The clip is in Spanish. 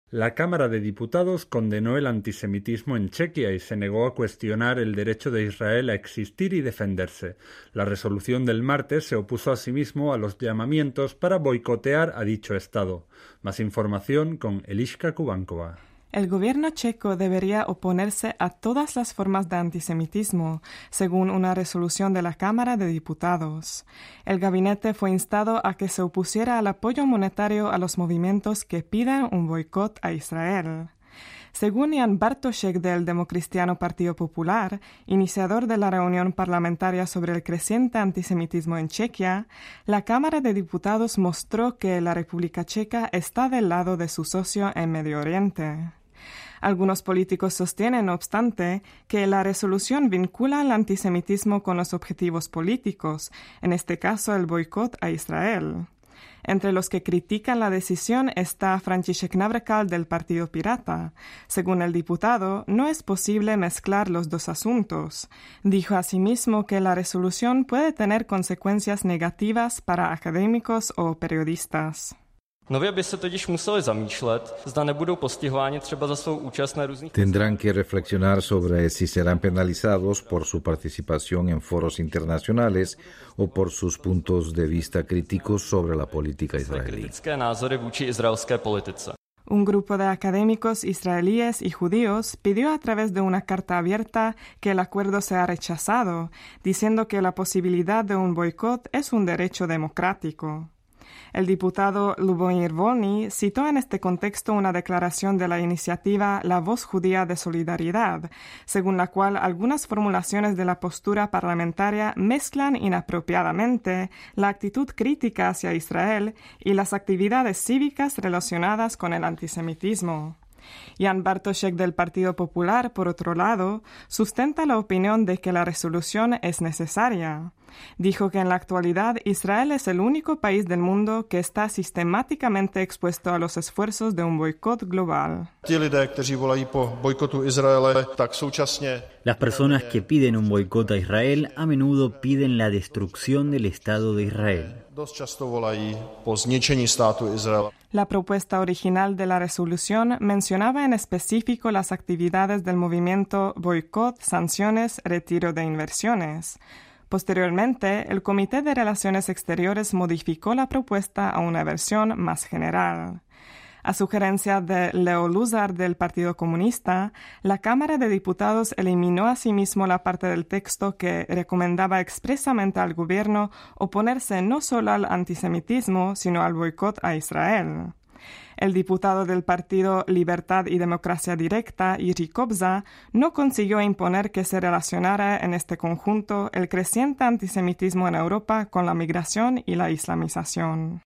La Cámara de Diputados condenó el antisemitismo en Chequia y se negó a cuestionar el derecho de Israel a existir y defenderse. La resolución del martes se opuso asimismo a los llamamientos para boicotear a dicho Estado. Más información con Eliška Kubankova. El gobierno checo debería oponerse a todas las formas de antisemitismo, según una resolución de la Cámara de Diputados. El gabinete fue instado a que se opusiera al apoyo monetario a los movimientos que pidan un boicot a Israel. Según Jan Bartošek del Democristiano Partido Popular, iniciador de la reunión parlamentaria sobre el creciente antisemitismo en Chequia, la Cámara de Diputados mostró que la República Checa está del lado de su socio en Medio Oriente. Algunos políticos sostienen, no obstante, que la resolución vincula el antisemitismo con los objetivos políticos, en este caso el boicot a Israel. Entre los que critican la decisión está František Navratil del Partido Pirata. Según el diputado, no es posible mezclar los dos asuntos. Dijo asimismo que la resolución puede tener consecuencias negativas para académicos o periodistas. Nově by se totiž museli zamýšlet, zda nebudou postihováni třeba za svou účast na různých... Tendrán que reflexionar sobre si serán penalizados por su participación en foros internacionales o por sus puntos de vista críticos sobre la política israelí. Kritické názory vůči izraelské politice. Un grupo de académicos israelíes y judíos pidió a través de una carta abierta que el acuerdo sea rechazado, diciendo que la posibilidad de un boicot es un derecho democrático. El diputado Lubomir Volny citó en este contexto una declaración de la iniciativa La Voz Judía de Solidaridad, según la cual algunas formulaciones de la postura parlamentaria mezclan inapropiadamente la actitud crítica hacia Israel y las actividades cívicas relacionadas con el antisemitismo. Jan Bartošek del Partido Popular, por otro lado, sustenta la opinión de que la resolución es necesaria. Dijo que en la actualidad Israel es el único país del mundo que está sistemáticamente expuesto a los esfuerzos de un boicot global. Las personas que piden un boicot a Israel a menudo piden la destrucción del Estado de Israel. La propuesta original de la resolución mencionaba en específico las actividades del movimiento boicot, sanciones, retiro de inversiones. Posteriormente, el Comité de Relaciones Exteriores modificó la propuesta a una versión más general. A sugerencia de Leo Luzar del Partido Comunista, la Cámara de Diputados eliminó asimismo la parte del texto que recomendaba expresamente al gobierno oponerse no solo al antisemitismo, sino al boicot a Israel. El diputado del partido Libertad y Democracia Directa, Jiří Kobza, no consiguió imponer que se relacionara en este conjunto el creciente antisemitismo en Europa con la migración y la islamización.